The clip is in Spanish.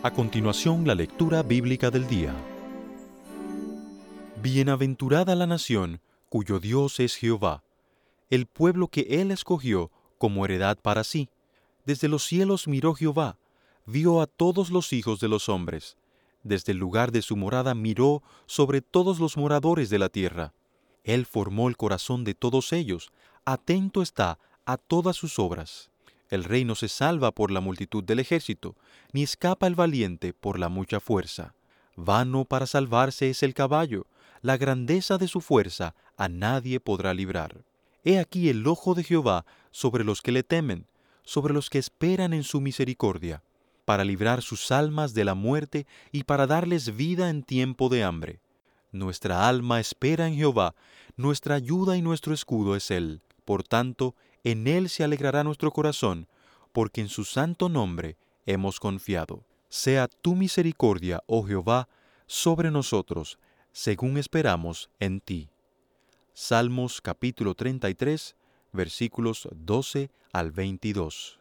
A continuación, la lectura bíblica del día. Bienaventurada la nación cuyo Dios es Jehová, el pueblo que Él escogió como heredad para sí. Desde los cielos miró Jehová, vio a todos los hijos de los hombres. Desde el lugar de su morada miró sobre todos los moradores de la tierra. Él formó el corazón de todos ellos, atento está a todas sus obras. El rey no se salva por la multitud del ejército, ni escapa el valiente por la mucha fuerza. Vano para salvarse es el caballo, la grandeza de su fuerza a nadie podrá librar. He aquí el ojo de Jehová sobre los que le temen, sobre los que esperan en su misericordia, para librar sus almas de la muerte y para darles vida en tiempo de hambre. Nuestra alma espera en Jehová, nuestra ayuda y nuestro escudo es Él. Por tanto, en Él se alegrará nuestro corazón, porque en su santo nombre hemos confiado. Sea tu misericordia, oh Jehová, sobre nosotros, según esperamos en ti. Salmos capítulo 33, versículos 12 al 22.